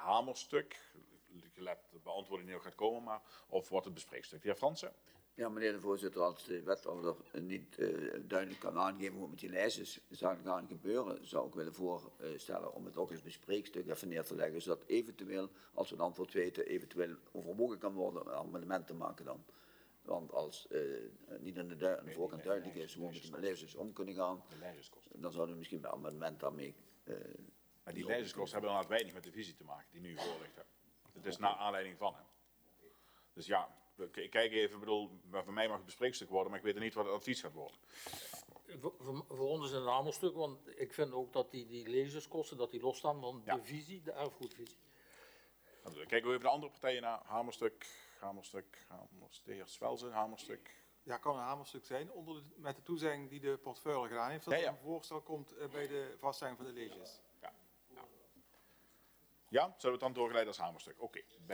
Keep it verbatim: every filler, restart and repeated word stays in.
hamerstuk, gelet de beantwoording die nog gaat komen, maar, of wordt het bespreekstuk? De heer Fransen? Ja, meneer de voorzitter, als de wethouder niet uh, duidelijk kan aangeven hoe met die lijstjes zou gaan gebeuren, zou ik willen voorstellen om het ook als bespreekstuk even neer te leggen, zodat eventueel, als we een antwoord weten, eventueel overwogen kan worden een amendement te maken dan. Want als uh, niet aan de, du aan de voorkant duidelijk is hoe we met die lijstjes om kunnen gaan, dan zouden we misschien bij amendement daarmee... Uh, maar die lijstjeskosten hebben inderdaad weinig met de visie te maken die nu voor ligt. Het is naar aanleiding van hem. Dus ja, ik kijk even, ik bedoel, voor mij mag het bespreekstuk worden, maar ik weet niet wat het advies gaat worden. Voor, voor, voor ons is het een hamerstuk, want ik vind ook dat die, die lezerskosten, dat die losstaan van ja. de visie, de erfgoedvisie. Dan kijken we even de andere partijen naar. Hamerstuk, hamerstuk, hamerstuk, de heer Swelzen, hamerstuk. Ja, kan een hamerstuk zijn, onder de, met de toezegging die de portefeuille gedaan heeft, dat ja, ja. er een voorstel komt uh, bij de vaststelling van de leges. Ja. Ja. Ja, zullen we het dan doorgeleid als hamerstuk? Oké. Okay.